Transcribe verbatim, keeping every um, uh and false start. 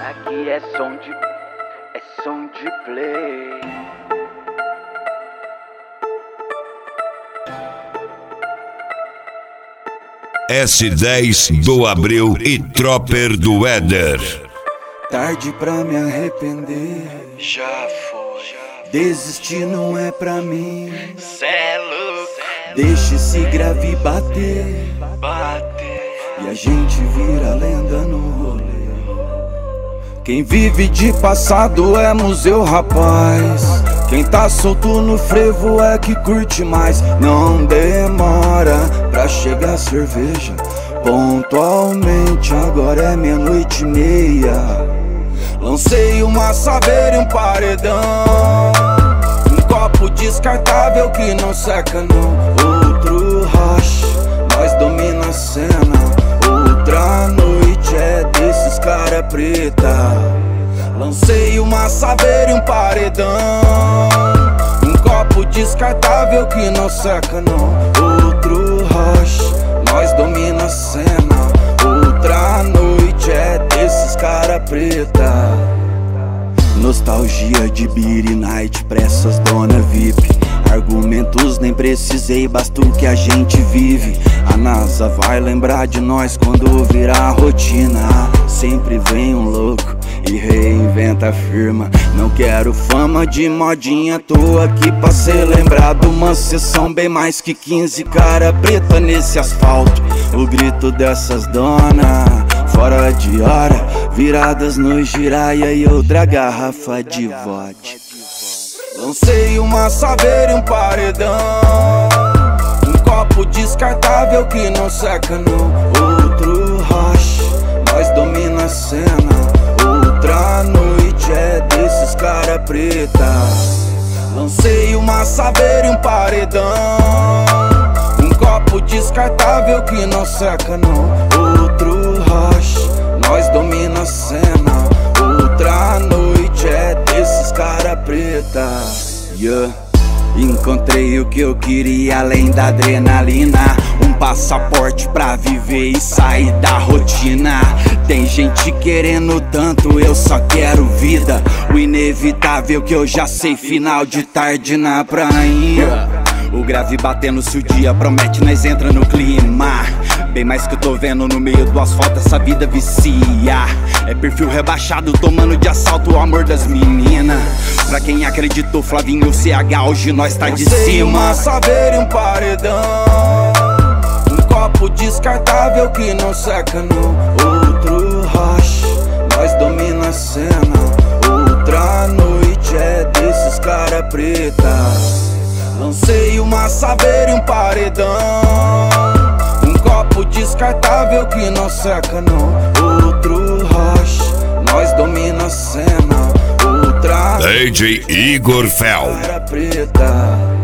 Aqui é som de, é som de play. S dez do Abreu e Tropper do Éder. Tarde pra me arrepender, Já foi. desistir não é pra mim. Cê é louco. Deixa esse grave bater Bater. e a gente vira lenda no rolê. Quem vive de passado é museu, rapaz. Quem tá solto no frevo é que curte mais. Não demora pra chegar a cerveja. Pontualmente agora é meia-noite e meia. Lancei uma saveira e um paredão. Um copo descartável que não seca não. Outro rush, nós domina a cena. Outra noite é desses cara preta. Lancei uma saveira e um paredão. Um copo descartável que não seca não. Outro rush, nós domina a cena. Outra noite é desses cara preta. Nostalgia de Beer Night pra essas dona V I P. Argumentos nem precisei, basta o que a gente vive. A NASA vai lembrar de nós quando virar rotina. Sempre vem um louco e reinventa a firma. Não quero fama de modinha, tô aqui pra ser lembrado. Uma sessão bem mais que quinze cara preta nesse asfalto. O grito dessas dona, fora de hora, viradas no giraia e outra garrafa de vodka. Lancei uma saveira e um paredão. Um copo descartável que não seca não. Outro rush, nós domina a cena. Outra noite é desses cara preta. Lancei uma saveira e um paredão. Um copo descartável que não seca não. Outro rush, nós domina a cena. Outra noite é desses cara preta. Yeah. Encontrei o que eu queria além da adrenalina. Um passaporte pra viver e sair da rotina. Tem gente querendo tanto, eu só quero vida. O inevitável que eu já sei, final de tarde na prainha. O grave batendo se o dia promete, nós entra no clima. Bem mais que eu tô vendo no meio do asfalto, essa vida vicia. É perfil rebaixado, tomando de assalto o amor das meninas. Pra quem acreditou, Flavinho C H, hoje nós tá de cima. Uma saveira e um paredão. Um copo descartável que não seca não. Outro rush, nós domina a cena. Outra noite é desses cara preta. Lancei uma saveira e um paredão. Um copo descartável que não seca não. Outro rush, nós domina a cena. Outra D J Igor Fel. cara preta.